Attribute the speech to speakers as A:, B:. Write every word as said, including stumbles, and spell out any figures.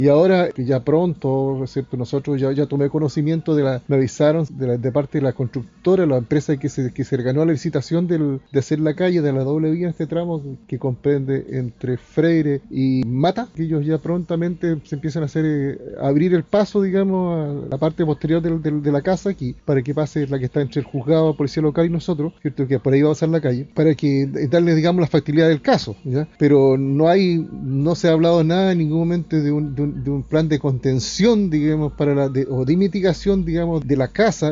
A: Y ahora, ya pronto, ¿cierto? Nosotros ya, ya tomé conocimiento de la, me avisaron de, la, de parte de la constructora, la empresa que se, que se ganó la licitación del, de hacer la calle de la doble vía en este tramo, que comprende entre Freire y Mata, que ellos ya prontamente se empiezan a hacer, eh, a abrir el paso, digamos, a la parte posterior del, del, de la casa aquí, para que pase la que está entre el juzgado, la policía local y nosotros, ¿cierto? Que por ahí va a pasar la calle, para que eh, darle, digamos, la factibilidad del caso, ¿ya? Pero no hay, no se ha hablado nada en ningún momento de un, de un, de un plan de contención, digamos, para la, de, o de mitigación, digamos, de la casa.